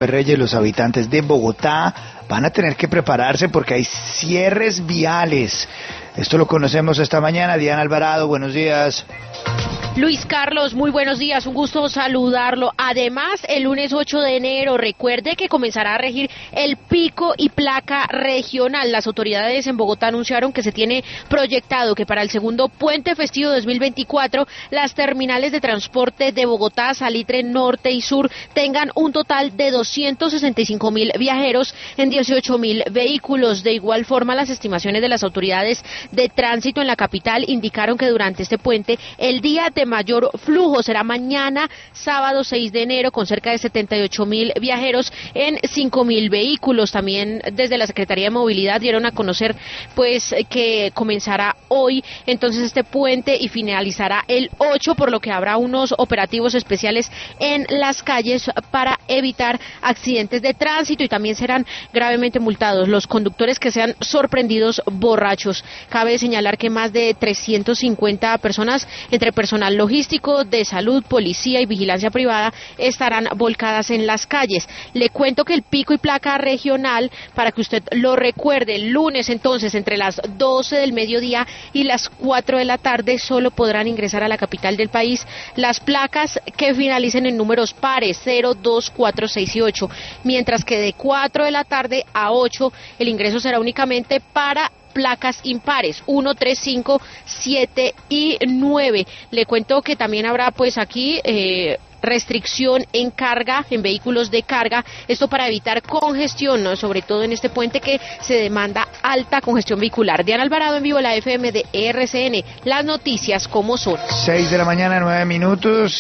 Reyes, los habitantes de Bogotá van a tener que prepararse porque hay cierres viales. Esto lo conocemos esta mañana. Diana Alvarado, buenos días. Luis Carlos, muy buenos días, un gusto saludarlo. Además, el lunes 8 de enero, recuerde que comenzará a regir el pico y placa regional. Las autoridades en Bogotá anunciaron que se tiene proyectado que para el segundo puente festivo 2024, las terminales de transporte de Bogotá, Salitre Norte y Sur tengan un total de 265.000 viajeros en 18.000 vehículos. De igual forma, las estimaciones de las autoridades de tránsito en la capital indicaron que durante este puente, el día de mayor flujo será mañana, sábado 6 de enero, con cerca de 78.000 viajeros en 5.000 vehículos. También desde la Secretaría de Movilidad dieron a conocer pues que comenzará hoy entonces este puente y finalizará el 8, por lo que habrá unos operativos especiales en las calles para evitar accidentes de tránsito, y también serán gravemente multados los conductores que sean sorprendidos borrachos. Cabe señalar que más de 350 personas, entre personal logístico, de salud, policía y vigilancia privada, estarán volcadas en las calles. Le cuento que el pico y placa regional, para que usted lo recuerde, el lunes entonces entre las 12 del mediodía y las 4 de la tarde solo podrán ingresar a la capital del país las placas que finalicen en números pares 0, 2, 4, 6 y 8, mientras que de 4 de la tarde a 8 el ingreso será únicamente para placas impares 1, 3, 5, 7 y 9. Le cuento que también habrá pues aquí restricción en carga, en vehículos de carga, esto para evitar congestión, ¿no? Sobre todo en este puente que se demanda alta congestión vehicular. Diana Alvarado, en vivo, la FM de RCN, las noticias como son. 6 de la mañana, 9 minutos.